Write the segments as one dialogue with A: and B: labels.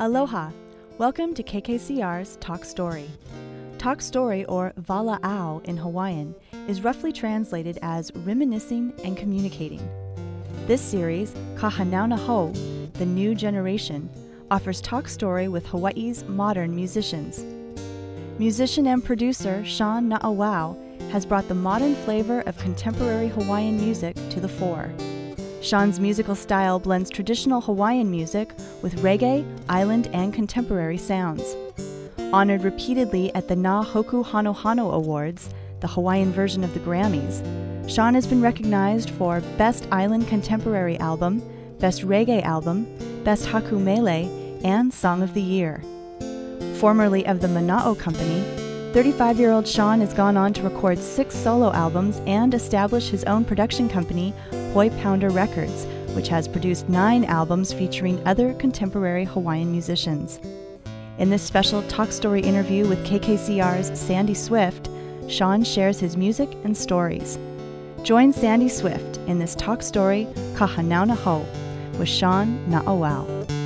A: Aloha! Welcome to KKCR's Talk Story. Talk Story, or Vala'au in Hawaiian, is roughly translated as reminiscing and communicating. This series, Kahanauna Hou, The New Generation, offers Talk Story with Hawaii's modern musicians. Musician and producer Sean Na'awau has brought the modern flavor of contemporary Hawaiian music to the fore. Sean's musical style blends traditional Hawaiian music with reggae, island, and contemporary sounds. Honored repeatedly at the Nā Hoku Hano Hano Awards, the Hawaiian version of the Grammys, Sean has been recognized for Best Island Contemporary Album, Best Reggae Album, Best Haku Mele, and Song of the Year. Formerly of the Mana'o Company, 35-year-old Sean has gone on to record 6 solo albums and establish his own production company, Hoi Pounder Records, which has produced 9 albums featuring other contemporary Hawaiian musicians. In this special Talk Story interview with KKCR's Sandy Swift, Sean shares his music and stories. Join Sandy Swift in this Talk Story, Kahanauna Hou, with Sean Na'awau.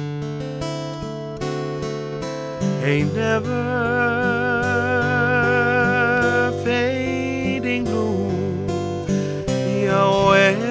B: A never fading gloom, Yahweh.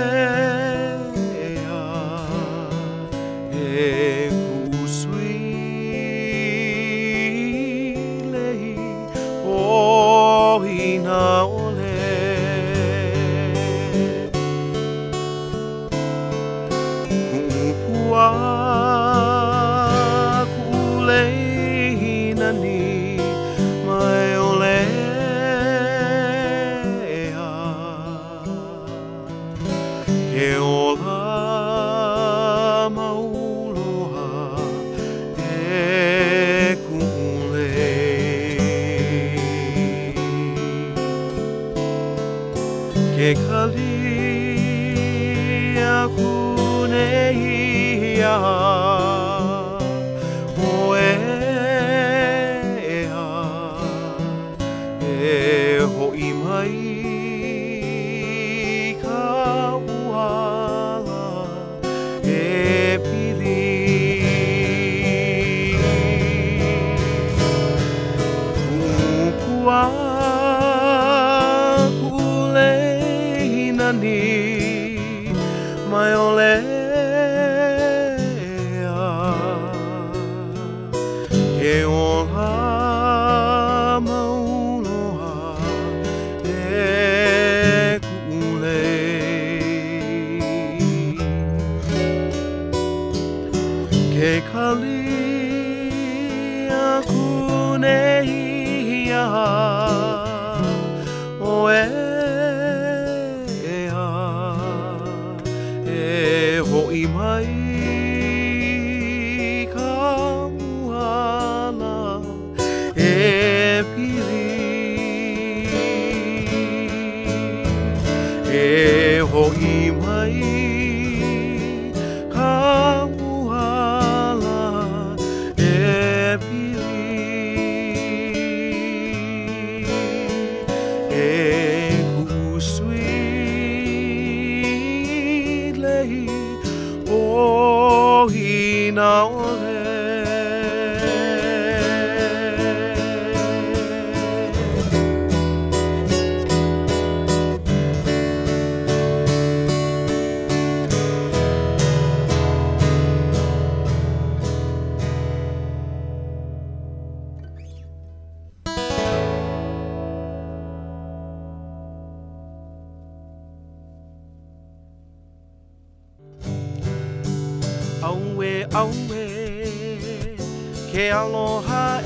C: Ke aloha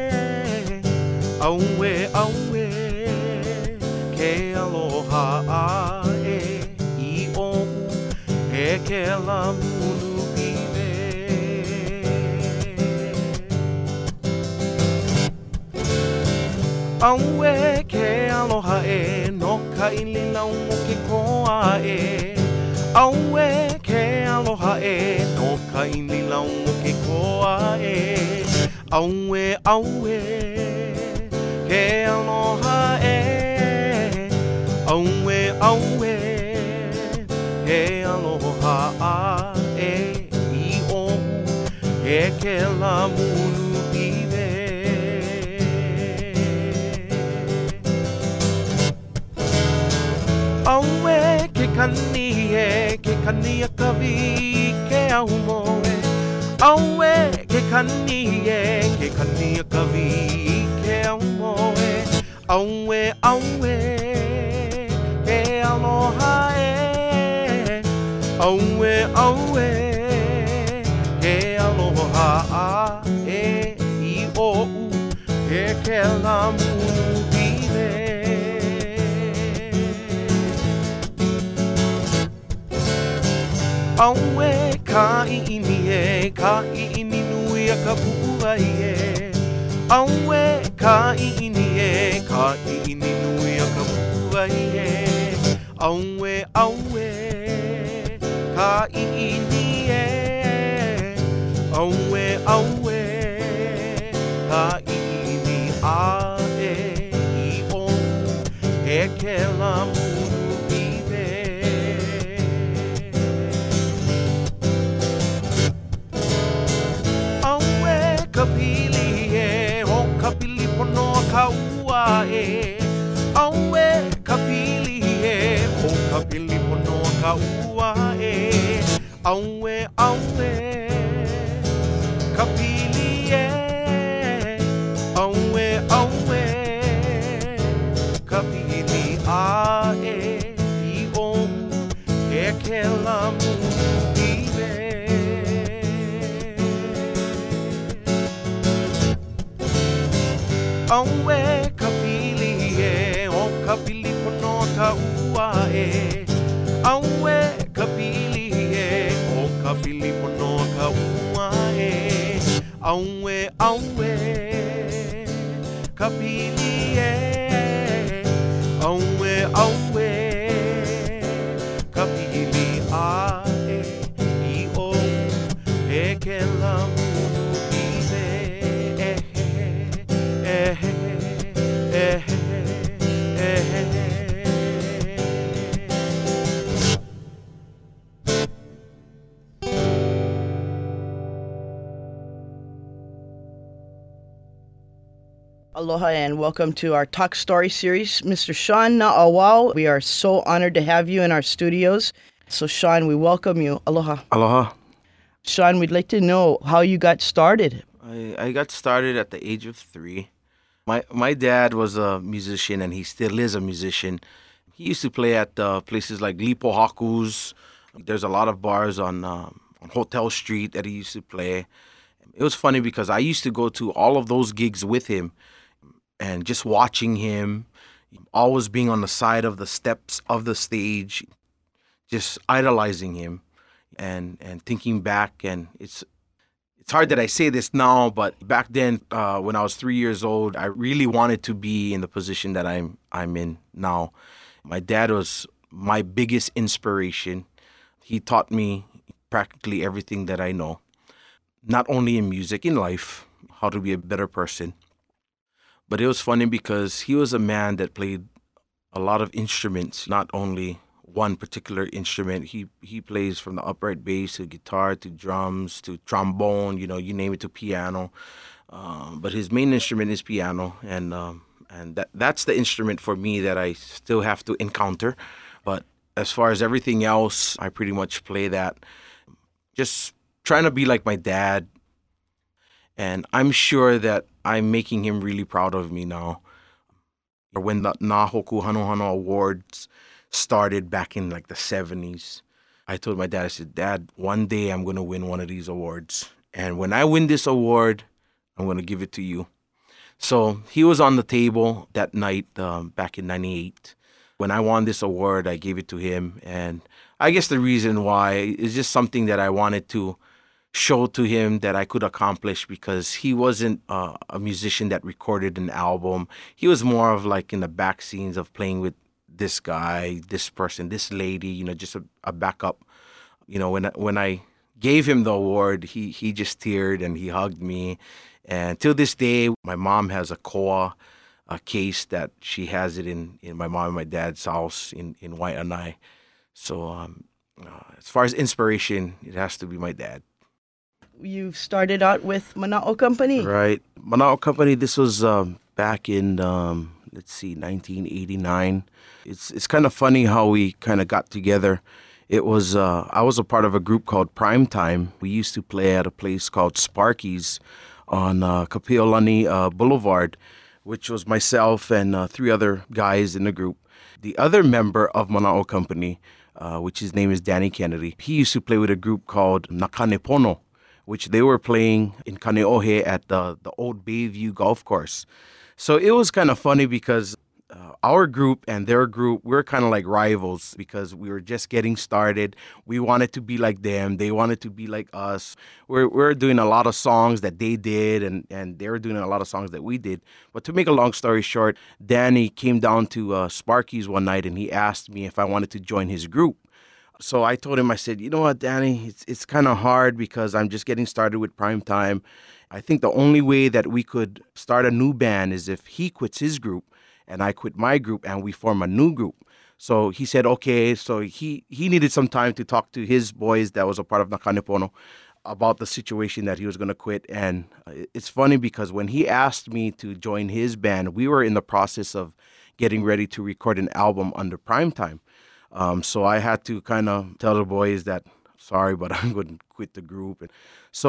C: e, auwe, auwe, ke aloha e, I ohu, he ke la munu pime. Auwe ke aloha e, no ka ilila mo ke koa e. Auwe ke aloha e, no ka ilila mo ke koa e. Auwe, auwe, ke aloha e. Auwe, auwe, ke aloha e. I ohu, he ke la munu pive. Aue ke kania kavi ke aumoe. Aue ke kania kavi ke aumoe. Aue ke aloha e. Aue ke aloha e I o u e ke la munu pive. Aue ka ini nui a ka pu'ai e. Aue ka ini nui a ka pu'ai e. Aue ka ini e. Aue ka ini a e I o e ke la munu pive. Ka pili e, o ka pili pono ka ua e. Aue ka pili e, o ka pili pono ka ua e. Aue ka pili e. Aue ka pili a e I o e ke la munu pive. Aue ka pili e, o ka pili pono ka ua e. Aue ka pili e, o ka pili pono ka ua e. Aue ka pili e. Aue ka pili a e I o e ke la munu pive.
D: Aloha and welcome to our Talk Story series. Mr. Sean Na'awau, we are so honored to have you in our studios. So Sean, we welcome you. Aloha.
C: Aloha.
D: Sean, we'd like to know how you got started.
C: I got started at the age of 3. My dad was a musician, and he still is a musician. He used to play at places like Lipo Haku's. There's a lot of bars on Hotel Street that he used to play. It was funny because I used to go to all of those gigs with him, and just watching him, always being on the side of the steps of the stage, just idolizing him, and thinking back, and it's hard that I say this now, but back then, when I was 3 years old, I really wanted to be in the position that I'm in now. My dad was my biggest inspiration. He taught me practically everything that I know, not only in music, in life, how to be a better person. But it was funny because he was a man that played a lot of instruments, not only one particular instrument. He plays from the upright bass to guitar to drums to trombone, you name it, to piano. But his main instrument is piano, and that's the instrument for me that I still have to encounter. But as far as everything else, I pretty much play that. Just trying to be like my dad. And I'm sure that I'm making him really proud of me now. When the Nahoku Hanohano Awards started back in like the 70s, I told my dad, I said, Dad, one day I'm going to win one of these awards. And when I win this award, I'm going to give it to you. So he was on the table that night back in 98. When I won this award, I gave it to him. And I guess the reason why is just something that I wanted to show to him that I could accomplish, because he wasn't a musician that recorded an album. He was more of like in the back scenes of playing with this guy, this person, this lady, just a backup. When I gave him the award, he just teared and he hugged me. And till this day, my mom has a koa, a case that she has it in my mom and my dad's house in Waianae. So as far as inspiration, it has to be my dad.
D: you started out with Mana'o Company.
C: Right. Mana'o Company, this was back in, 1989. It's kind of funny how we kind of got together. It was, I was a part of a group called Primetime. We used to play at a place called Sparky's on Kapiolani Boulevard, which was myself and 3 other guys in the group. The other member of Mana'o Company, which his name is Danny Kennedy, he used to play with a group called Nakanepono, which they were playing in Kaneohe at the old Bayview Golf Course. So it was kind of funny because our group and their group, we're kind of like rivals because we were just getting started. We wanted to be like them. They wanted to be like us. We're doing a lot of songs that they did, and they were doing a lot of songs that we did. But to make a long story short, Danny came down to Sparky's one night, and he asked me if I wanted to join his group. So I told him, I said, you know what, Danny, it's kind of hard because I'm just getting started with Primetime. I think the only way that we could start a new band is if he quits his group and I quit my group and we form a new group. So he said, okay. So he needed some time to talk to his boys that was a part of Nakanepono about the situation that he was going to quit. And it's funny because when he asked me to join his band, we were in the process of getting ready to record an album under Primetime. So I had to kind of tell the boys that, sorry, but I'm going to quit the group. And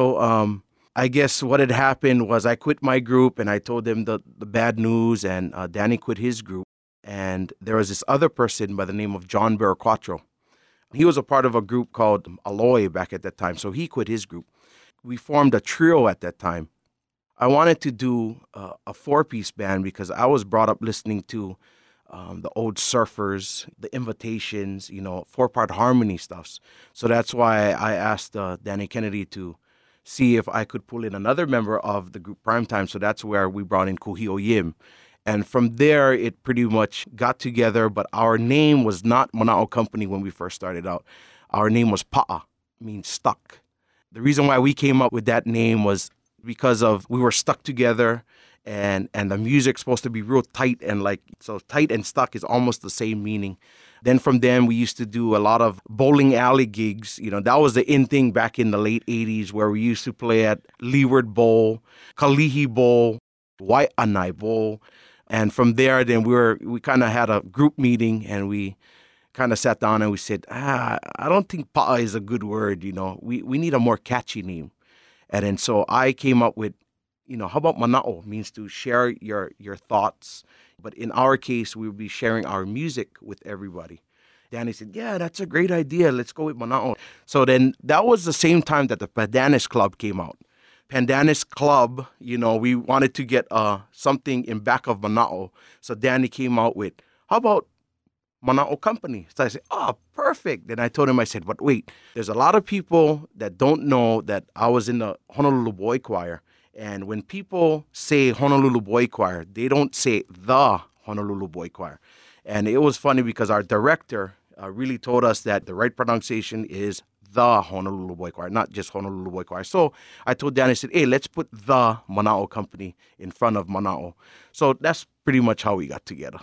C: so I guess what had happened was I quit my group and I told them the bad news, and Danny quit his group. And there was this other person by the name of John Barraquatro. He was a part of a group called Aloy back at that time, so he quit his group. We formed a trio at that time. I wanted to do a 4-piece band because I was brought up listening to the old Surfers, the Invitations, 4-part harmony stuffs. So that's why I asked Danny Kennedy to see if I could pull in another member of the group Primetime. So that's where we brought in Kuhio Yim. And from there, it pretty much got together, but our name was not Mana'o Company when we first started out. Our name was Pa'a, means stuck. The reason why we came up with that name was because of we were stuck together, and the music's supposed to be real tight, and so tight and stuck is almost the same meaning. Then from then, we used to do a lot of bowling alley gigs. That was the in thing back in the late 80s, where we used to play at Leeward Bowl, Kalihi Bowl, Wai'anae Bowl. And from there, then we kind of had a group meeting, and we kind of sat down and we said, I don't think Pa'a is a good word. We need a more catchy name. And then so I came up with, how about Mana'o? Means to share your thoughts. But in our case, we would be sharing our music with everybody. Danny said, yeah, that's a great idea. Let's go with Mana'o. So then that was the same time that the Pandanus Club came out. Pandanus Club, we wanted to get something in back of Mana'o. So Danny came out with, how about Mana'o Company? So I said, perfect. Then I told him, I said, but wait, there's a lot of people that don't know that I was in the Honolulu Boy Choir. And when people say Honolulu Boy Choir, they don't say the Honolulu Boy Choir. And it was funny because our director really told us that the right pronunciation is the Honolulu Boy Choir, not just Honolulu Boy Choir. So I told Danny, I said, hey, let's put the Mana'o Company in front of Mana'o. So that's pretty much how we got together.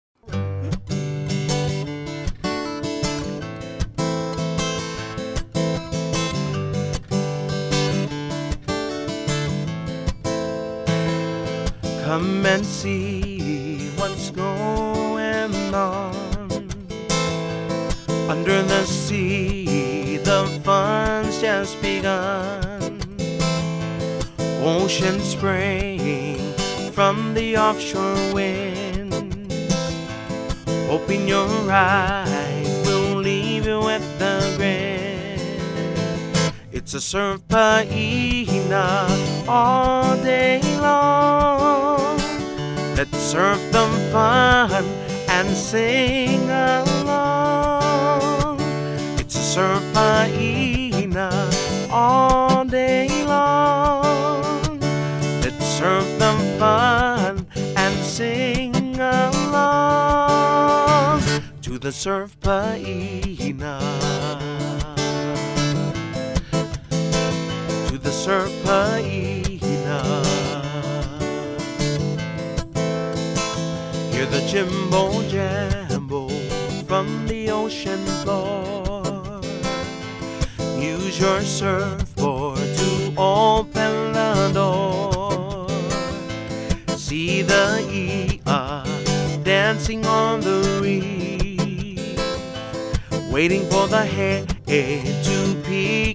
B: Come and see what's going on under the sea. The fun's just begun. Ocean spraying from the offshore wind. Open your eyes, we'll leave you with the grin. It's a surf paina all day long. Let's surf the fun and sing along. It's a surf paina all day long. Let's surf the fun and sing along to the surf paina. To the surf paina. Hear the jimbo jambo from the ocean floor. Use your surfboard to dancing on the reef, waiting for the head to peek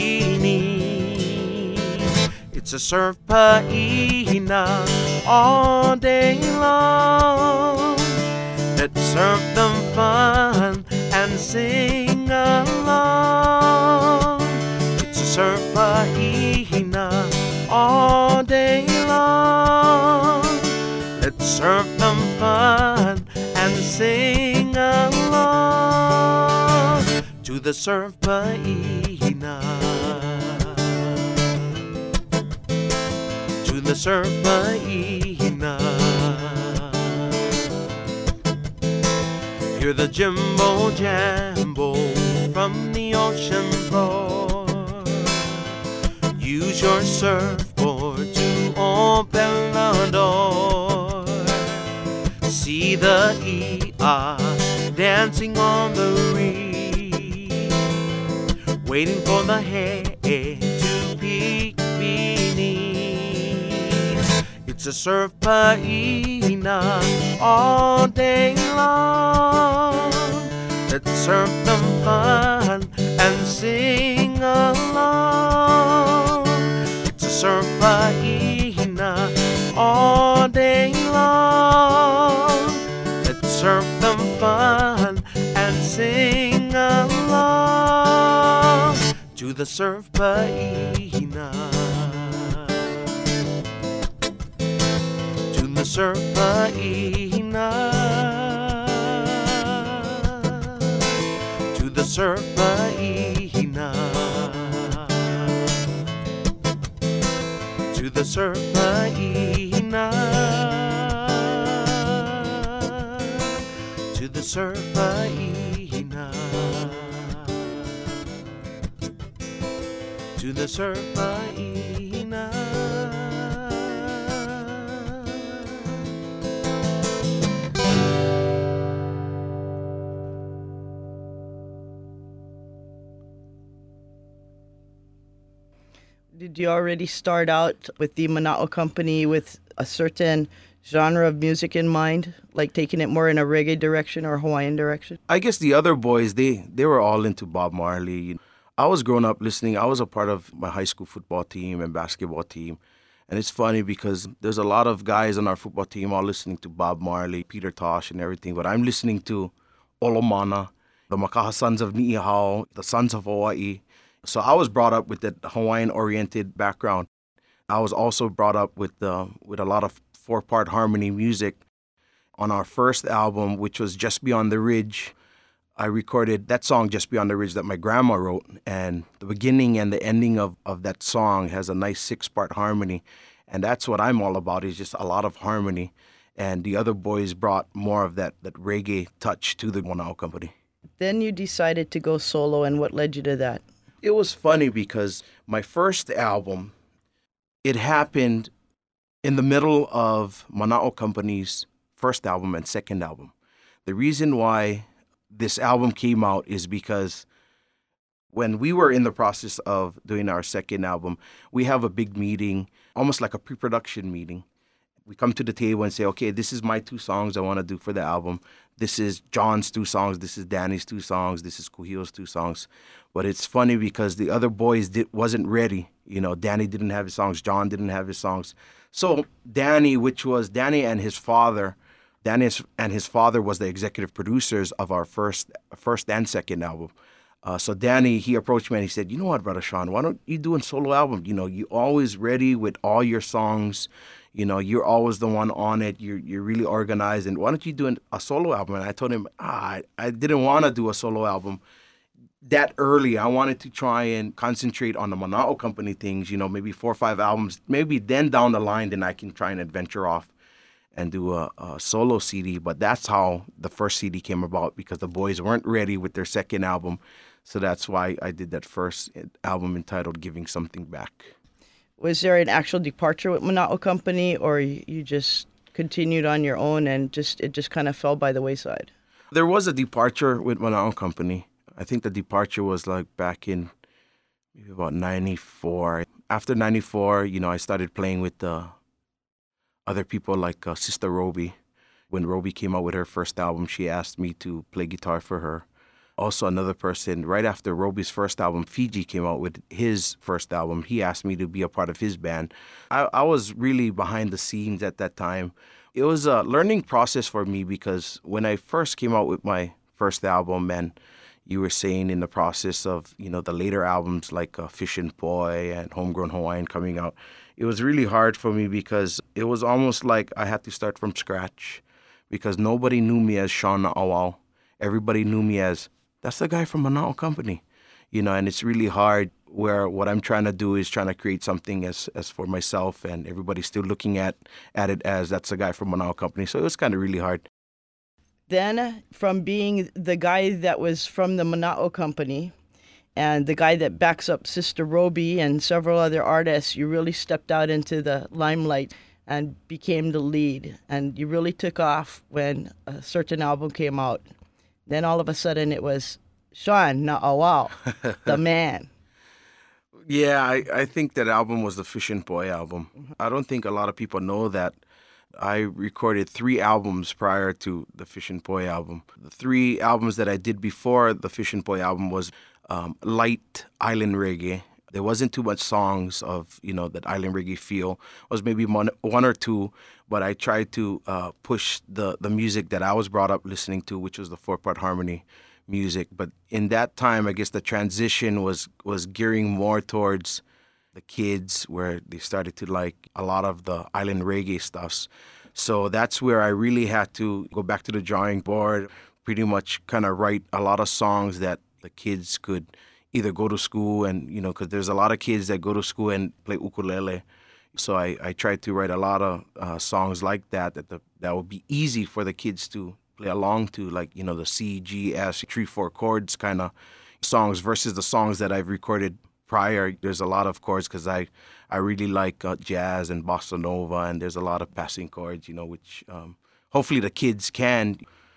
B: beneath. It's a surf paina all day long. Let's surf them fun and sing along. It's a surf paina all day long. Let's surf them fun and sing along to the surf paina, to the surf paina. Hear the jimbo jambo from the ocean floor. Use your surfboard to open the door. See the ee'ah dancing on the reef, waiting for the head to peek beneath. It's a surf paina all day long. Let's surf them fun and sing along. It's a surf paina all day long. Let's surf them fun and sing along to the surf paina, to the surf paina, to the surf paina, to the surf paina, to the surf paina, to the surf paina.
D: Did you already start out with the Mana'o Company with a certain genre of music in mind, like taking it more in a reggae direction or Hawaiian direction?
C: I guess the other boys, they were all into Bob Marley. I was growing up listening. I was a part of my high school football team and basketball team. And it's funny because there's a lot of guys on our football team all listening to Bob Marley, Peter Tosh and everything. But I'm listening to Olomana, the Makaha Sons of Ni'ihau, the Sons of Hawaii. So I was brought up with that Hawaiian-oriented background. I was also brought up with a lot of four-part harmony music. On our first album, which was Just Beyond the Ridge, I recorded that song, Just Beyond the Ridge, that my grandma wrote. And the beginning and the ending of that song has a nice 6-part harmony. And that's what I'm all about, is just a lot of harmony. And the other boys brought more of that reggae touch to the Mana'o Company.
D: Then you decided to go solo, and what led you to that?
C: It was funny because my first album, it happened in the middle of Mana'o Company's first album and second album. The reason why this album came out is because when we were in the process of doing our second album, we have a big meeting, almost like a pre-production meeting. We come to the table and say, okay, this is my 2 songs I want to do for the album. This is John's 2 songs. This is Danny's 2 songs. This is Kuhio's 2 songs. But it's funny because the other boys wasn't ready. You know, Danny didn't have his songs. John didn't have his songs. So Danny, which was Danny and his father, Danny and his father was the executive producers of our first and second album. So Danny, he approached me and he said, you know what, Brother Sean, why don't you do a solo album? You know, you're always ready with all your songs. You know, you're always the one on it. You're really organized. And why don't you do a solo album? And I told him, I didn't want to do a solo album that early. I wanted to try and concentrate on the Mana'o Company things, you know, maybe 4 or 5 albums. Maybe then down the line, then I can try and adventure off and do a solo CD. But that's how the first CD came about, because the boys weren't ready with their second album. So that's why I did that first album entitled Giving Something Back.
D: Was there an actual departure with Mana'o Company, or you just continued on your own and it just kind of fell by the wayside?
C: There was a departure with Mana'o Company. I think the departure was like back in maybe about 94. After 94, you know, I started playing with other people like Sister Roby. When Roby came out with her first album, she asked me to play guitar for her. Also, another person, right after Roby's first album, Fiji came out with his first album. He asked me to be a part of his band. I was really behind the scenes at that time. It was a learning process for me because when I first came out with my first album, and you were saying in the process of, the later albums like Fishin' Poi and Homegrown Hawaiian coming out, it was really hard for me because it was almost like I had to start from scratch because nobody knew me as Sean Na'auao. Everybody knew me as, that's the guy from Mana'o Company, and it's really hard where what I'm trying to do is trying to create something as for myself, and everybody's still looking at it as that's the guy from Mana'o Company. So it was kind of really hard.
D: Then from being the guy that was from the Mana'o Company and the guy that backs up Sister Roby and several other artists, you really stepped out into the limelight and became the lead. And you really took off when a certain album came out. Then all of a sudden it was Sean Na'auao, the man.
C: Yeah, I think that album was the Fishin' Poi album. I don't think a lot of people know that I recorded 3 albums prior to the Fishin' Poi album. The 3 albums that I did before the Fishin' Poi album was light island reggae. There wasn't too much songs of, that island reggae feel. It was maybe one or two, but I tried to push the music that I was brought up listening to, which was the 4-part harmony music. But in that time, I guess the transition was gearing more towards the kids, where they started to like a lot of the island reggae stuffs. So that's where I really had to go back to the drawing board, pretty much kind of write a lot of songs that the kids could either go to school and, because there's a lot of kids that go to school and play ukulele. So I tried to write a lot of songs like that would be easy for the kids to play along to, like, the C, G, S, 3-4 chords kind of songs versus the songs that I've recorded prior. There's a lot of chords because I really like jazz and bossa nova, and there's a lot of passing chords, which hopefully the kids can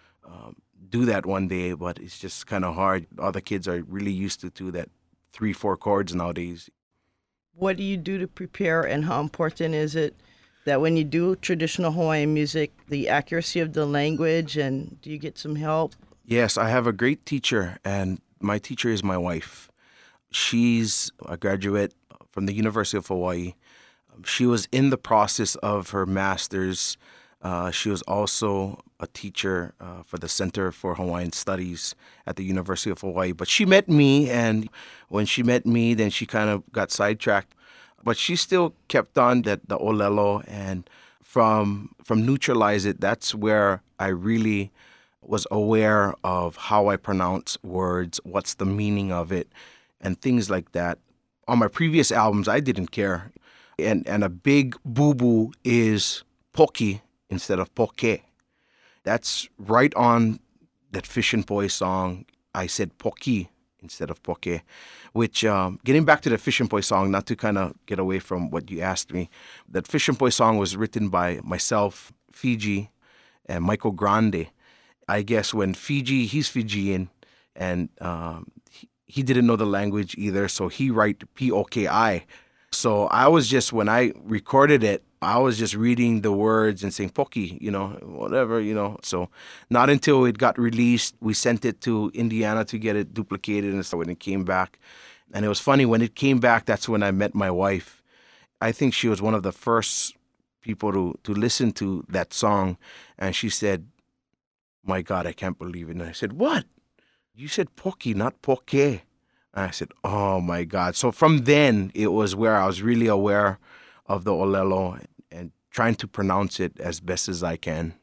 C: do that one day, but it's just kind of hard. Other kids are really used to that 3-4 chords nowadays.
D: What do you do to prepare, and how important is it that when you do traditional Hawaiian music, the accuracy of the language, and do you get some help?
C: Yes, I have a great teacher, and my teacher is my wife. She's a graduate from the University of Hawaii. She was in the process of her master's. She was also a teacher for the Center for Hawaiian Studies at the University of Hawaii. But she met me, and when she met me, then she kind of got sidetracked. But she still kept on the Olelo, and from Neutralize It, that's where I really was aware of how I pronounce words, what's the meaning of it, and things like that. On my previous albums, I didn't care. And a big boo-boo is poki instead of poke. That's right on that Fishin' Poi song. I said poki instead of poke, which, getting back to the Fishin' Poi song, not to kind of get away from what you asked me, that Fishin' Poi song was written by myself, Fiji, and Michael Grande. I guess when he's Fijian, and he didn't know the language either, so he write P-O-K-I. So I was just, when I recorded it, I was just reading the words and saying poki, whatever, So not until it got released, we sent it to Indiana to get it duplicated, and so when it came back. And it was funny, when it came back, that's when I met my wife. I think she was one of the first people to listen to that song, and she said, "My God, I can't believe it." And I said, "What? You said poki, not poke." And I said, "Oh my God." So from then, it was where I was really aware of the Olelo and trying to pronounce it as best as I can.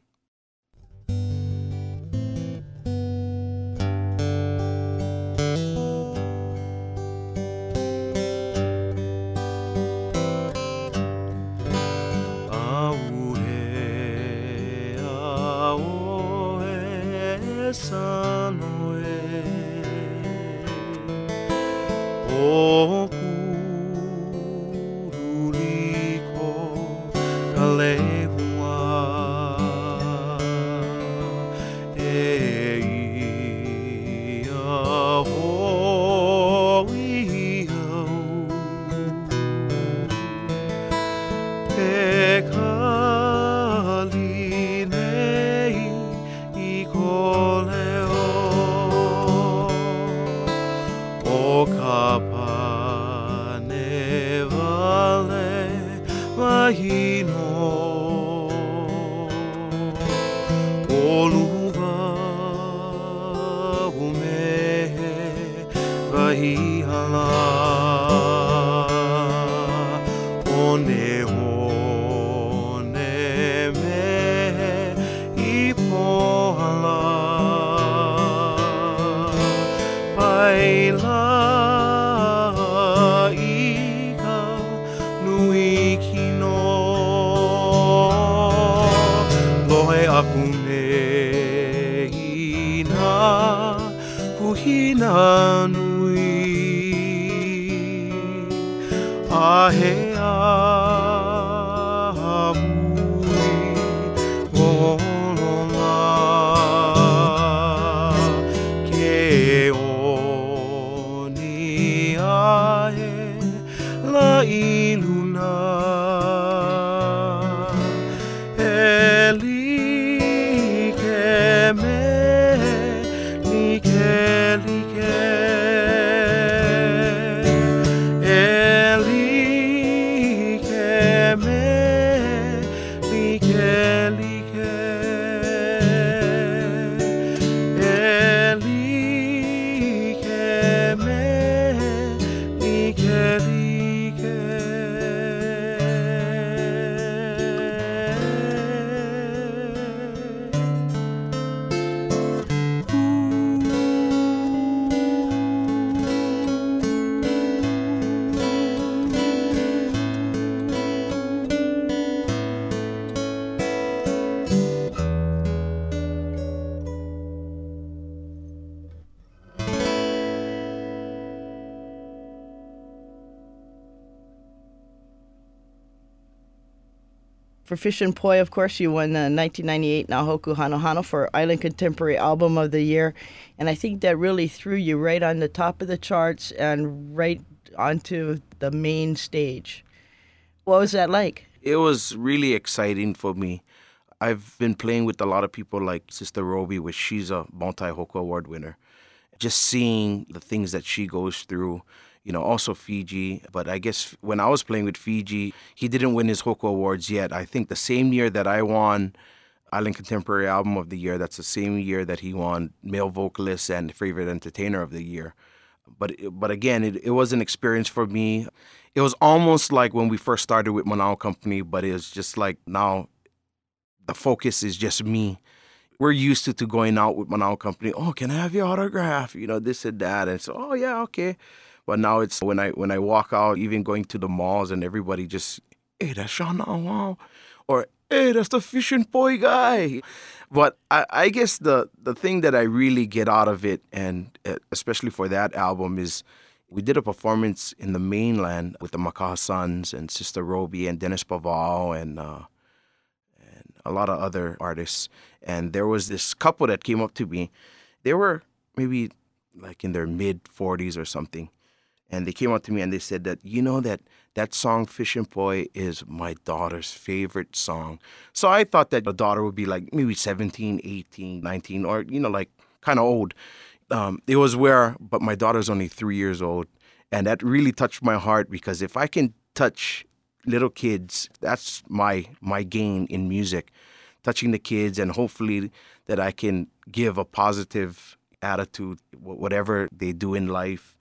D: For Fish and Poi, of course, you won the 1998 Nahoku Hanohano for Island Contemporary Album of the Year. And I think that really threw you right on the top of the charts and right onto the main stage. What was that like?
C: It was really exciting for me. I've been playing with a lot of people like Sister Roby, which she's a multi-Hoku Award winner. Just seeing the things that she goes through, also Fiji. But I guess when I was playing with Fiji, he didn't win his Hoku Awards yet. I think the same year that I won Island Contemporary Album of the Year, that's the same year that he won Male Vocalist and Favorite Entertainer of the Year. But again, it was an experience for me. It was almost like when we first started with Manao Company, but it was just like now the focus is just me. We're used to going out with Manao Company. Oh, can I have your autograph? This and that. And so, oh yeah, okay. But now it's when I walk out, even going to the malls, and everybody just, hey, that's Sean Wow, or hey, that's the Fish and Poi guy. But I guess the thing that I really get out of it, and especially for that album, is we did a performance in the mainland with the Makaha Sons and Sister Roby and Dennis Pavao and a lot of other artists. And there was this couple that came up to me. They were maybe like in their mid-40s or something. And they came up to me and they said that, that song Fish and Poi is my daughter's favorite song. So I thought that the daughter would be like maybe 17, 18, 19, or, like kind of old. But my daughter's only 3 years old. And that really touched my heart, because if I can touch little kids, that's my gain in music, touching the kids, and hopefully that I can give a positive attitude, whatever they do in life.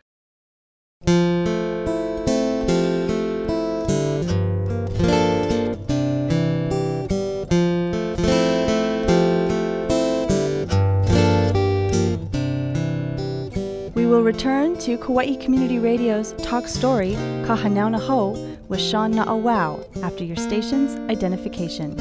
A: We will return to Kauai Community Radio's Talk Story, Kahanau na Hou, with Sean Na'awau after your station's identification.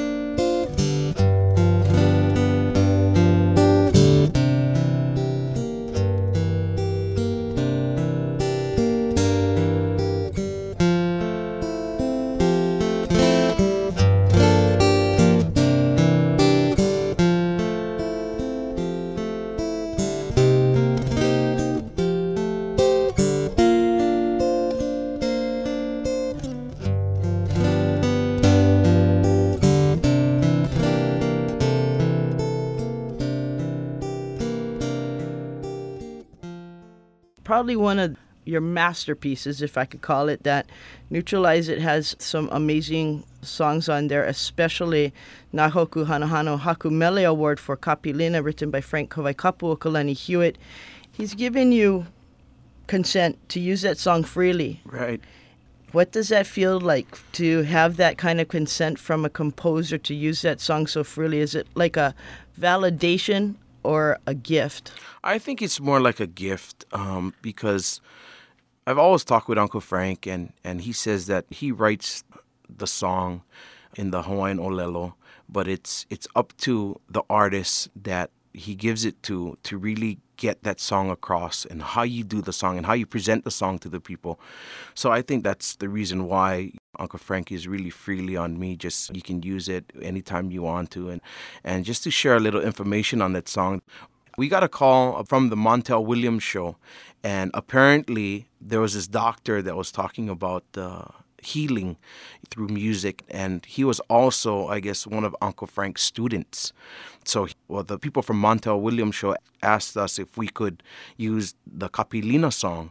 D: Probably one of your masterpieces, if I could call it that. Neutralize It has some amazing songs on there, especially Nahoku Hanohano Hakumele Award for Kapilina, written by Frank Kawaikapuokalani Hewitt. He's given you consent to use that song freely.
C: Right.
D: What does that feel like to have that kind of consent from a composer to use that song so freely? Is it like a validation or a gift?
C: I think it's more like a gift, because I've always talked with Uncle Frank, and he says that he writes the song in the Hawaiian Olelo, but it's up to the artist that he gives it to really get that song across, and how you do the song and how you present the song to the people. So I think that's the reason why Uncle Frank is really freely on me. Just you can use it anytime you want to, and just to share a little information on that song. We got a call from the Montel Williams show, and apparently there was this doctor that was talking about healing through music, and he was also, I guess, one of Uncle Frank's students. So, the people from Montel Williams show asked us if we could use the Kapilina song,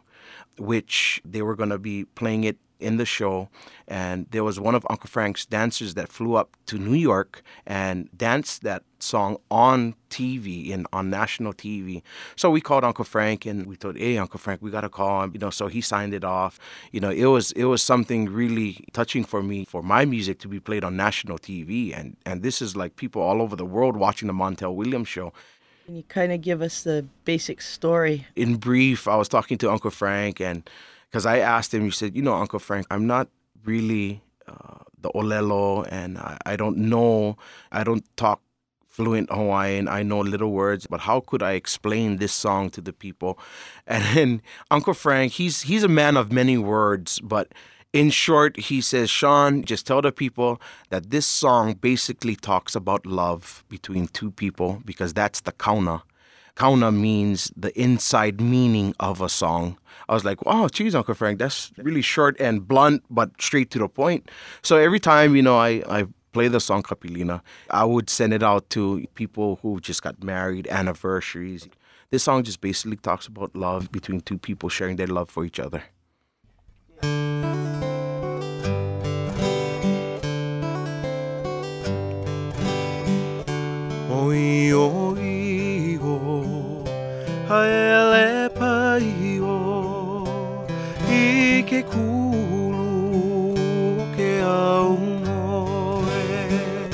C: which they were going to be playing it in the show, and there was one of Uncle Frank's dancers that flew up to New York and danced that song on TV, on national TV. So we called Uncle Frank and we told, hey, Uncle Frank, we got to call him, so he signed it off. It was something really touching for me, for my music to be played on national TV, and this is like people all over the world watching the Montel Williams show.
D: Can you kind of give us the basic story?
C: In brief, I was talking to Uncle Frank, and because I asked him, he said, Uncle Frank, I'm not really the Olelo, and I don't know, I don't talk fluent Hawaiian, I know little words, but how could I explain this song to the people? And then Uncle Frank, he's a man of many words, but In short, he says, Sean, just tell the people that this song basically talks about love between two people because that's the kauna. Kauna means the inside meaning of a song. I was like, wow, geez, Uncle Frank, that's really short and blunt, but straight to the point. So every time, I play the song Kapilina, I would send it out to people who just got married, anniversaries. This song just basically talks about love between two people sharing their love for each other.
B: Oi, oi, o, haele pai o, I ke kulu ke au moe,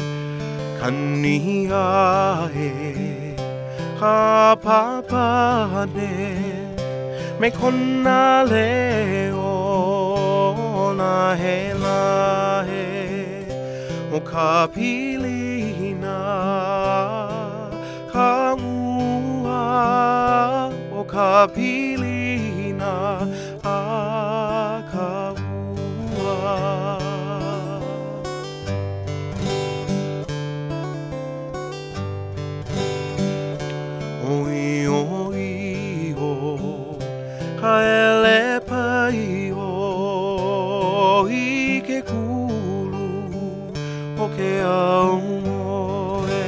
B: kani ae, ha papane, me kona leo na he na he, o ka pilina, ka mua, o ka pilina, a ka mua. Oi, oi, o, haele pai o, I ke kulu o ke au moe,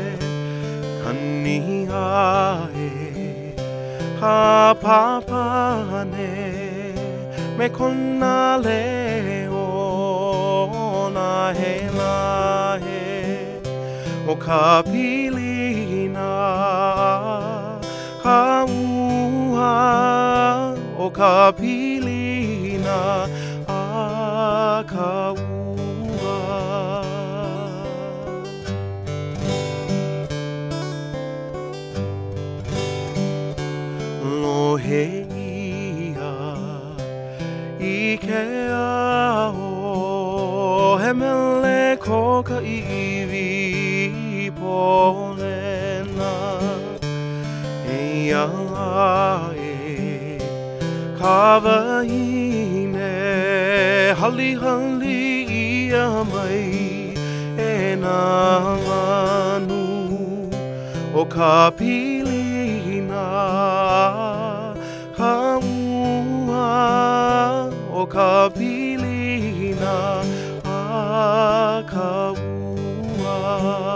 B: kani ae, ha papane, me kona leo na he, o ka pilina, ka mua, o ka pilina, a ka ua. Lohe ia, I ke ao, he mele ko ka iwi polena, e ia e ka wahine, hali hali ia mai, e nā manu, o ka pilina, ka mua, o ka pilina, a ka ua.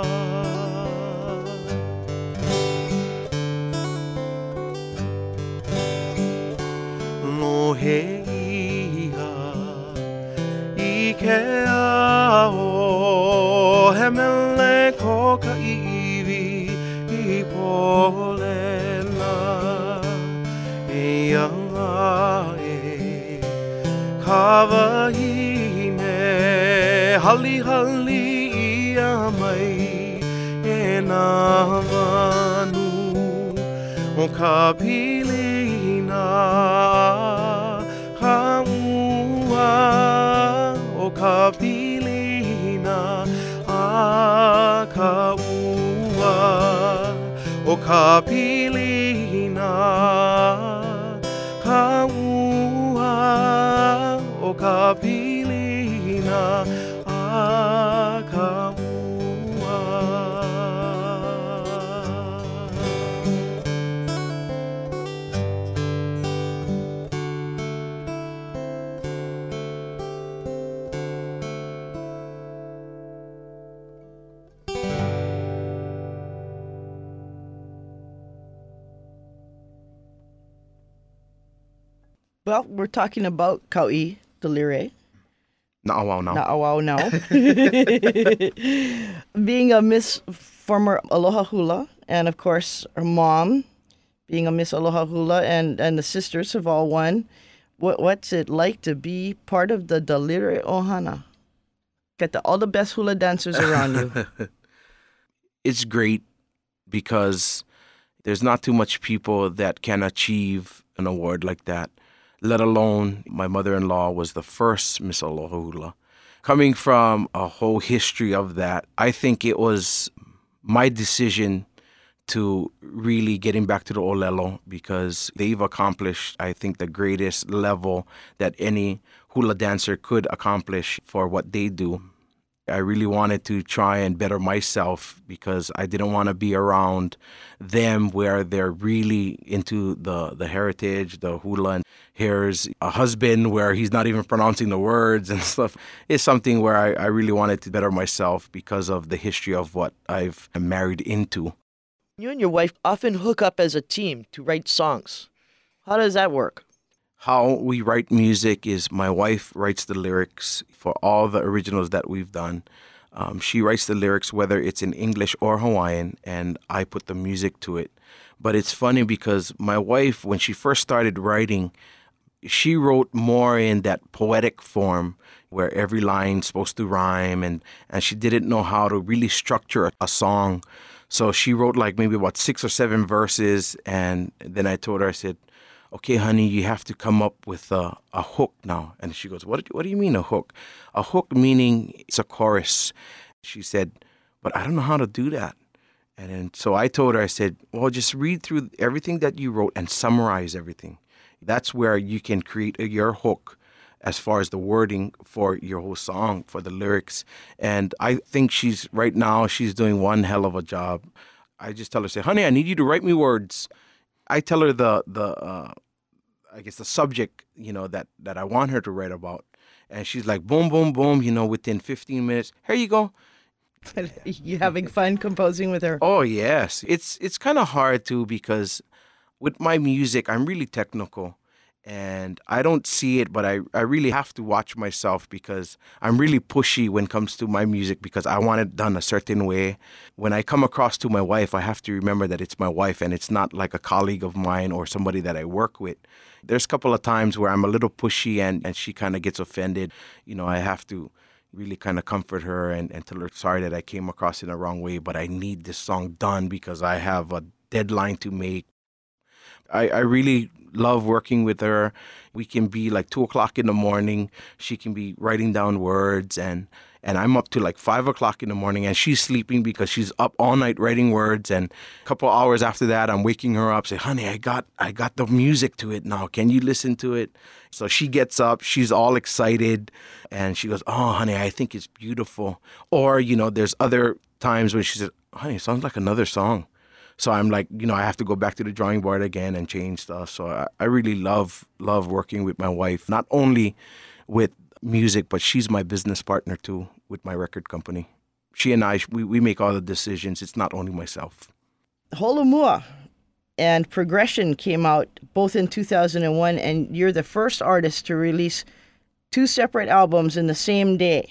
B: Lohe ia, I ke ao, he mele ko ka iwi, I polena, e ia e, ka wahine, hali hali ia mai, e nā manu, o ka pilina, ka mua, o ka pilina, a ka ua, o ka pilina, ka ua, o ka pilina, a ka ua.
D: Well, we're talking about Kau'i, the Lire.
C: Na'awau now.
D: Na'awau now. Being a Miss former Aloha Hula, and of course her mom being a Miss Aloha Hula, and the sisters have all won. What's it like to be part of the Lire Ohana? Got all the best hula dancers around you.
C: It's great because there's not too much people that can achieve an award like that. Let alone my mother-in-law was the first Miss Aloha Hula. Coming from a whole history of that, I think it was my decision to really getting back to the Olelo because they've accomplished, I think, the greatest level that any hula dancer could accomplish for what they do. I really wanted to try and better myself because I didn't want to be around them where they're really into the heritage, the hula. And here's a husband where he's not even pronouncing the words and stuff. It's something where I really wanted to better myself because of the history of what I've married into.
E: You and your wife often hook up as a team to write songs. How does that work?
C: How we write music is my wife writes the lyrics for all the originals that we've done. She writes the lyrics whether it's in English or Hawaiian, and I put the music to it. But it's funny because my wife, when she first started writing, she wrote more in that poetic form where every line's supposed to rhyme, and she didn't know how to really structure a song. So she wrote like maybe about 6 or 7 verses, and then I told her, I said, okay, honey, you have to come up with a hook now. And she goes, what do you mean a hook? A hook meaning it's a chorus. She said, but I don't know how to do that. And then so I told her, I said, well, just read through everything that you wrote and summarize everything. That's where you can create your hook as far as the wording for your whole song, for the lyrics. And I think right now she's doing one hell of a job. I just tell her, say, honey, I need you to write me words. I tell her I guess the subject, that I want her to write about. And she's like, boom, boom, boom, within 15 minutes, here you go.
D: You having fun composing with her?
C: Oh, yes. It's kind of hard, too, because with my music, I'm really technical. And I don't see it, but I really have to watch myself because I'm really pushy when it comes to my music because I want it done a certain way. When I come across to my wife, I have to remember that it's my wife and it's not like a colleague of mine or somebody that I work with. There's a couple of times where I'm a little pushy and she kind of gets offended. I have to really kind of comfort her and tell her sorry that I came across in the wrong way, but I need this song done because I have a deadline to make. I really love working with her. We can be like 2 o'clock in the morning. She can be writing down words and I'm up to like 5 o'clock in the morning and she's sleeping because she's up all night writing words. And a couple hours after that, I'm waking her up, say, honey, I got the music to it now. Can you listen to it? So she gets up, she's all excited and she goes, oh, honey, I think it's beautiful. Or, there's other times when she says, honey, it sounds like another song. So I'm like, I have to go back to the drawing board again and change stuff. So I really love working with my wife, not only with music, but she's my business partner too with my record company. She and I, we make all the decisions. It's not only myself.
D: Holomua and Progression came out both in 2001, and you're the first artist to release 2 separate albums in the same day.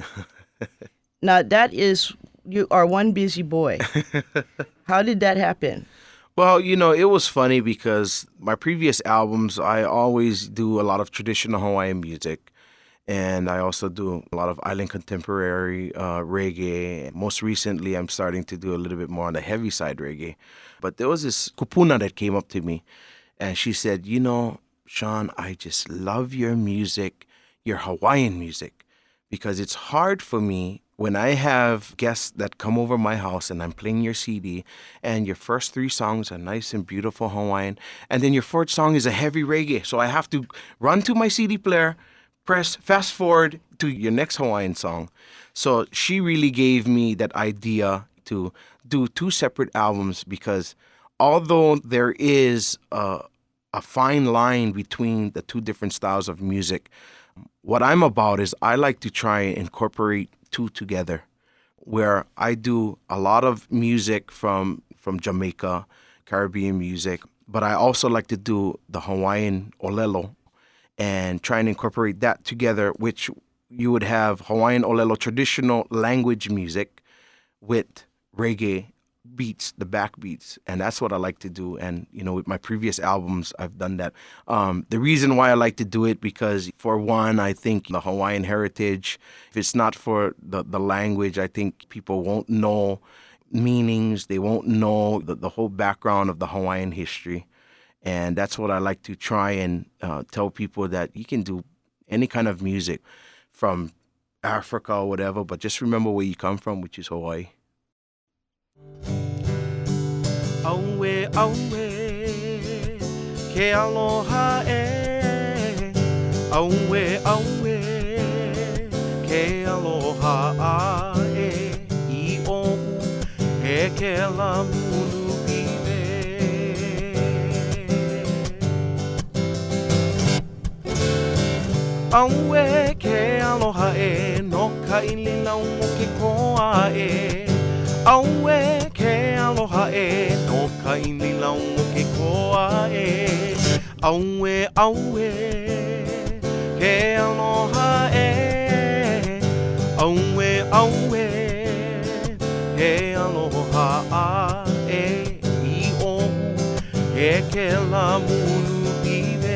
D: Now, you are one busy boy. How did that happen?
C: Well, it was funny because my previous albums, I always do a lot of traditional Hawaiian music. And I also do a lot of island contemporary reggae. Most recently, I'm starting to do a little bit more on the heavy side reggae. But there was this kupuna that came up to me. And she said, Sean, I just love your music, your Hawaiian music. Because it's hard for me when I have guests that come over my house and I'm playing your CD and your first 3 songs are nice and beautiful Hawaiian and then your 4th song is a heavy reggae. So I have to run to my CD player, press fast forward to your next Hawaiian song. So she really gave me that idea to do 2 separate albums because although there is a fine line between the 2 different styles of music, what I'm about is I like to try and incorporate 2 together, where I do a lot of music from Jamaica, Caribbean music, but I also like to do the Hawaiian olelo and try and incorporate that together, which you would have Hawaiian olelo traditional language music with reggae beats, the backbeats, and that's what I like to do. And with my previous albums, I've done that. The reason why I like to do it because, for one, I think the Hawaiian heritage, if it's not for the language, I think people won't know meanings. They won't know the whole background of the Hawaiian history. And that's what I like to try and tell people, that you can do any kind of music from Africa or whatever, but just remember where you come from, which is Hawaii.
B: Aue, aue, ke aloha e,
C: Aue, aue, ke aloha ae I o'u he ke la munu iwe Aue ke aloha e no ka ilila o ke koa e Aue ke aloha e no ka ilila o ke koa e Aue, aue ke aloha e Aue, aue ke aloha e I o'u he ke la munu iwe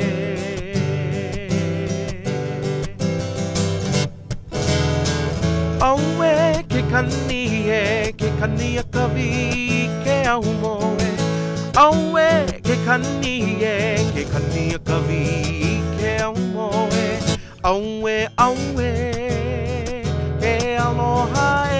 C: Aue ke kani a kawi ke au moe Aue ke kani a kawi ke au moe Aue, aue ke aloha e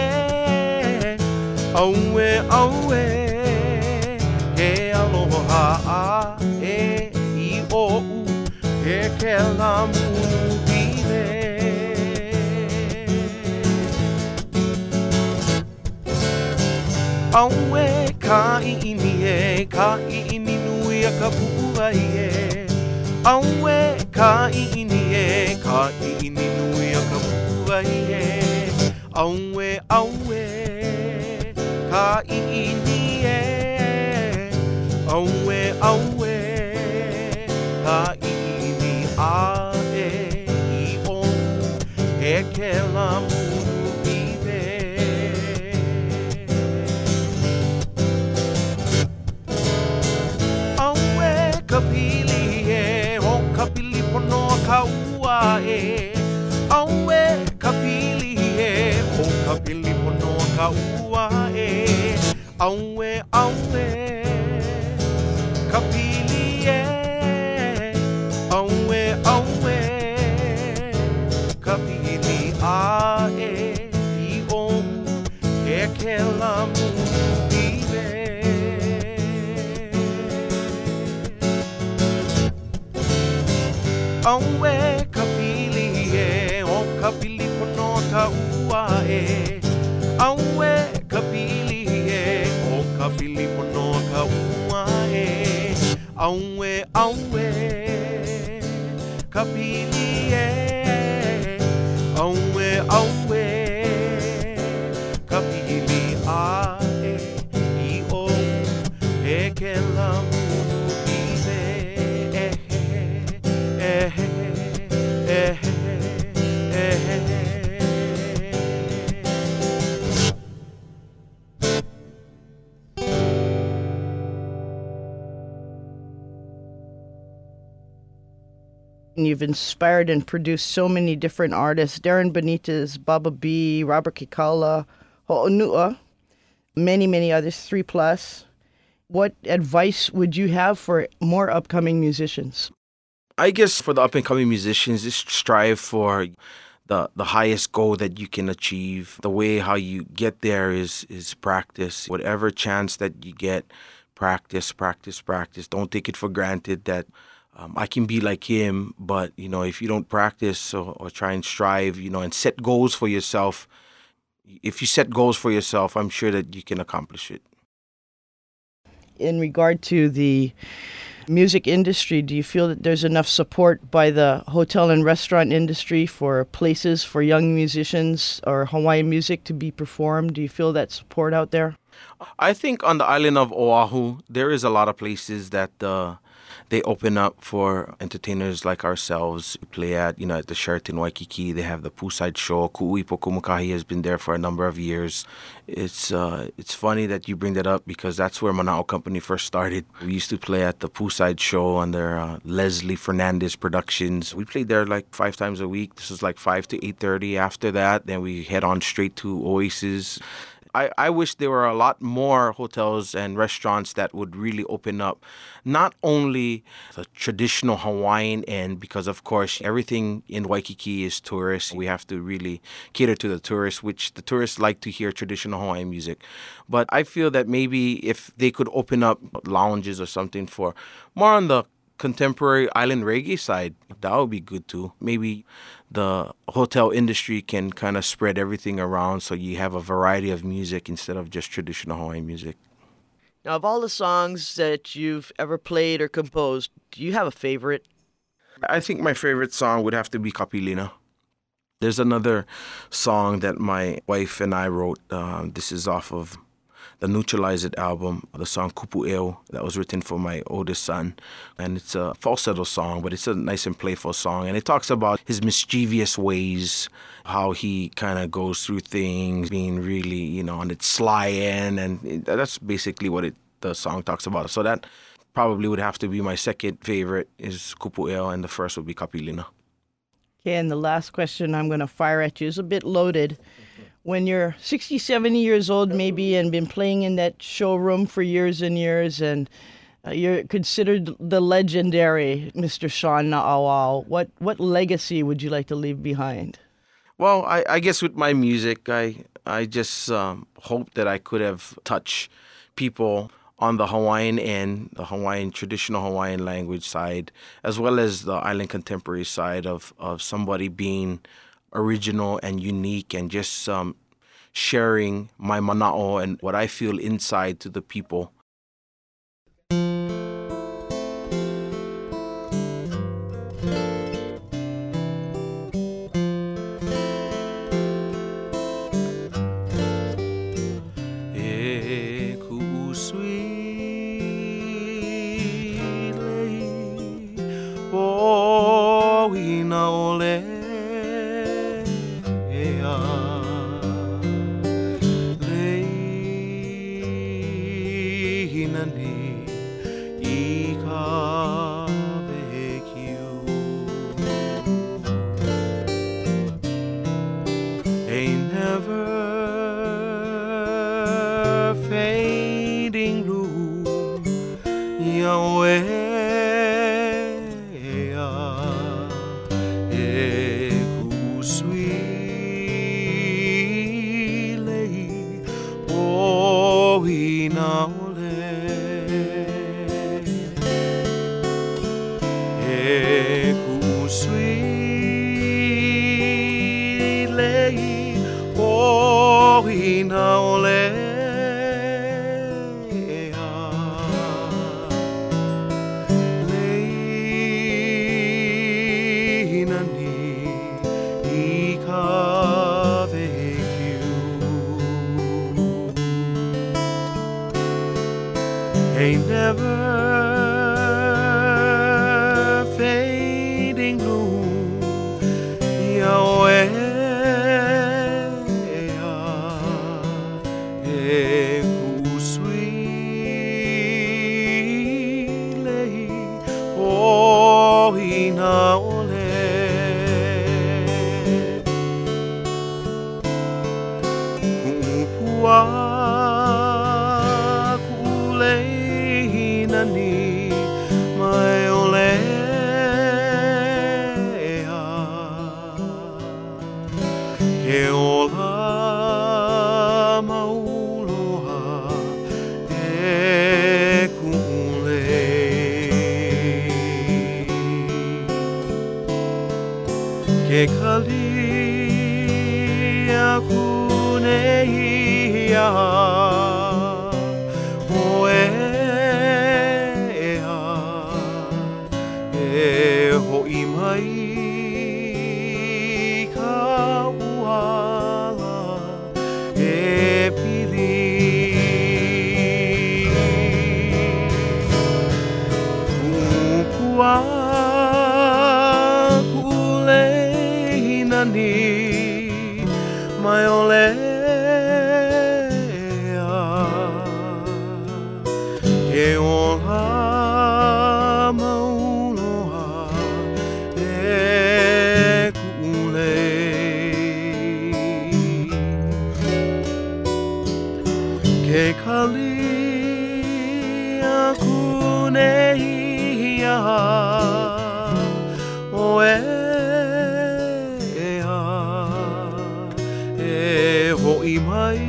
C: Aue, aue ke aloha e I o'u he ke la munu iwe Aue ka iini nui a ka pu'uai e Aue ka iini nui a ka pu'uai e Aue, aue ka iini e Aue, aue ka iini a e I o'u he ke la munu iwe ka pili e o ka pili pono ka ua e Aue ka pili e o ka pili pono ka ua e Aue, aue ka pili e Aue, aue ka pili a e I o'u he ke la munu iwe Aue ka pili e o ka pili pono ka ua e Aue ka pili e o ka pili pono ka ua e Aue, aue ka pili e Aue, aue ka pili a e I o'u he ke la munu iwe
D: You've inspired and produced so many different artists. Darren Benitez, Baba B, Robert Kekala, Ho'onua, many others, 3+. What advice would you have for more upcoming musicians?
C: I guess for the up-and-coming musicians, just strive for the highest goal that you can achieve. The way how you get there is practice. Whatever chance that you get, practice. Don't take it for granted that I can be like him, but, if you don't practice or try and strive, and set goals for yourself, if you set goals for yourself, I'm sure that you can accomplish it.
D: In regard to the music industry, do you feel that there's enough support by the hotel and restaurant industry for places for young musicians or Hawaiian music to be performed? Do you feel that support out there?
C: I think on the island of Oahu, there is a lot of places that they open up for entertainers like ourselves. We play at the Sheraton Waikiki. They have the poolside show. Ku'ui Pokumakahi has been there for a number of years. It's funny that you bring that up because that's where Mana'o Company first started. We used to play at the poolside show under Leslie Fernandez Productions. We played there like 5 times a week. This was like 5 to 8:30. After that, then we head on straight to Oasis. I wish there were a lot more hotels and restaurants that would really open up, not only the traditional Hawaiian end, because of course everything in Waikiki is tourist. We have to really cater to the tourists, which the tourists like to hear traditional Hawaiian music. But I feel that maybe if they could open up lounges or something for more on the contemporary island reggae side, that would be good too. Maybe the hotel industry can kind of spread everything around so you have a variety of music instead of just traditional Hawaiian music.
E: Now, of all the songs that you've ever played or composed, do you have a favorite?
C: I think my favorite song would have to be Kapilina. There's another song that my wife and I wrote. This is off of the Neutralized album, the song Kupu'eo, that was written for my oldest son. And it's a falsetto song, but it's a nice and playful song. And it talks about his mischievous ways, how he kind of goes through things, being really, on its sly end. And that's basically what the song talks about. So that probably would have to be my second favorite is Kupu'eo, and the first would be Kapilina.
D: Okay, and the last question I'm going to fire at you is a bit loaded. When you're 60, 70 years old maybe and been playing in that showroom for years and years and you're considered the legendary Mr. Sean Na'auao, what legacy would you like to leave behind?
C: Well, I guess with my music, I just hope that I could have touched people on the Hawaiian end, the traditional Hawaiian language side, as well as the island contemporary side of somebody being original and unique and just sharing my mana'o and what I feel inside to the people.
B: Ain't never fading gloom, Yahweh, Kuswile, O Hinaole, Kupua. Ke kalia kuneia oea e hoi mai ka uala e pili kupua mai olea ke ola mauloha e kule ke kalia kuneia oe hoi mai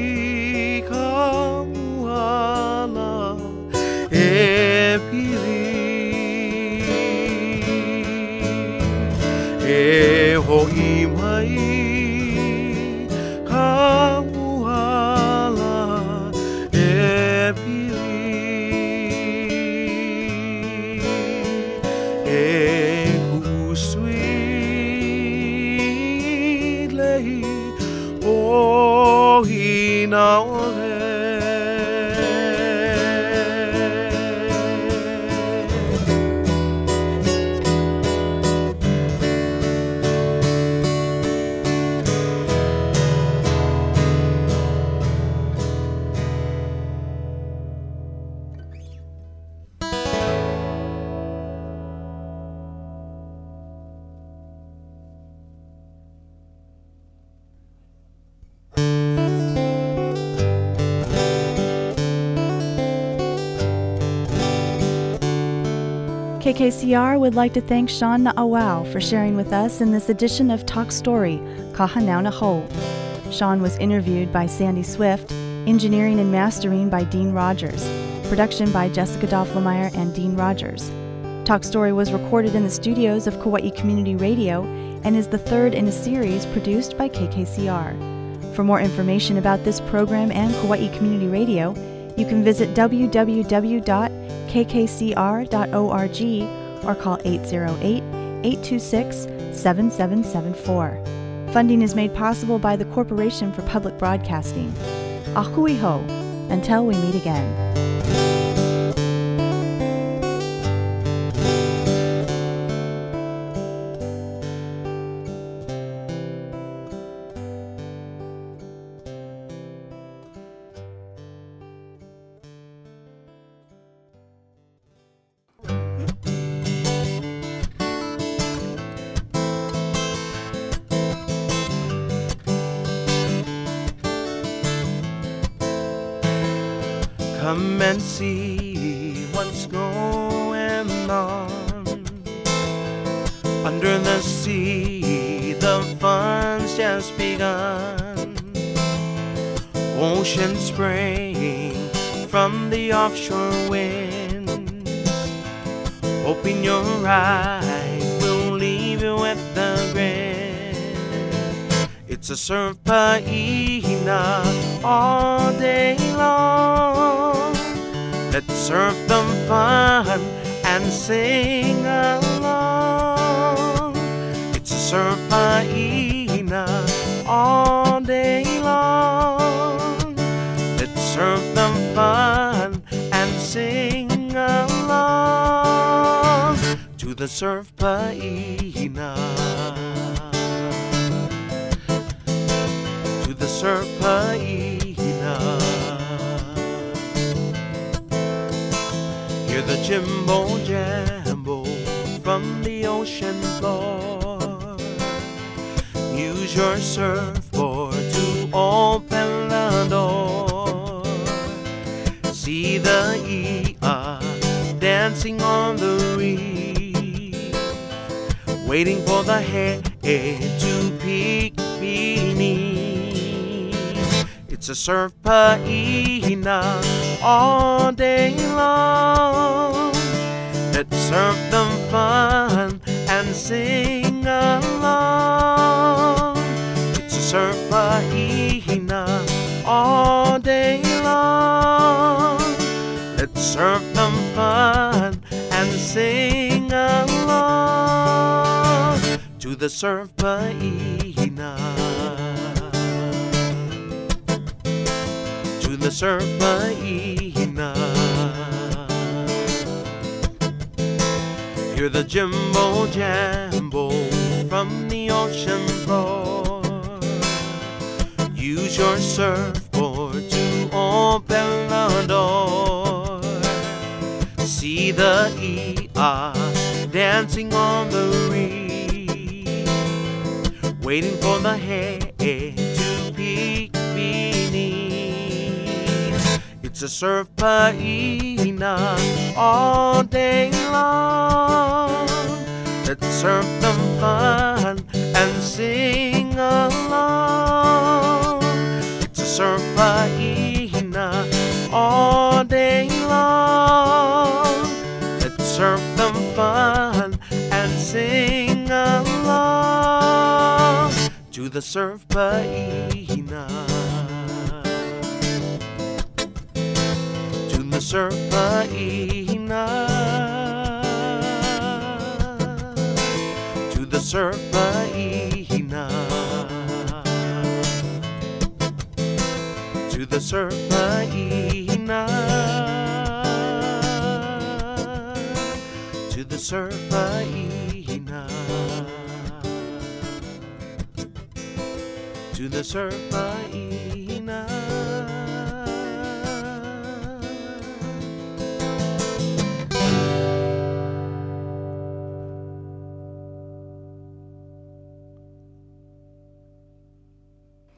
B: ka uala e pili
C: hina ole.
A: KKCR would like to thank Sean Na'awau for sharing with us in this edition of Talk Story, Kahanauna Ho. Sean was interviewed by Sandy Swift, engineering and mastering by Dean Rogers, production by Jessica Dofflemeyer and Dean Rogers. Talk Story was recorded in the studios of Kauai Community Radio and is the third in a series produced by KKCR. For more information about this program and Kauai Community Radio, you can visit www.kkcr.org or call 808-826-7774. Funding is made possible by the Corporation for Public Broadcasting. Ahui ho, until we meet again.
C: Come and see what's going on. Under the sea, the fun's just begun. Ocean spraying from the offshore winds. Open your eyes, we'll leave you with the grin. It's a surf paina all day long. Let's surf the fun and sing along. It's a surf paina all day long. Let's surf the fun and sing along to the surf paina. To the surf paina. Hear the jimbo jambo from the ocean floor. Use your surfboard to open the door. See the ia dancing on the reef, waiting for the head to peek beneath. It's a surf paina all day long. Let's surf the fun and sing along. It's a surf paina all day long. Let's surf the fun and sing along to the surf paina. To the surf paina. Hear the jimbo jambo from the ocean floor. Use your surfboard to open the door. See the ia dancing on the reef, waiting for the head to peek beneath. It's a surf paina all day long. Let's surf the fun and sing along. It's a surf paina all day long. Let's surf the fun and sing along to the surf paina. To the surf paina. To the surf paina.
B: to the surf mahina, to the surf mahina, to the surf mahina.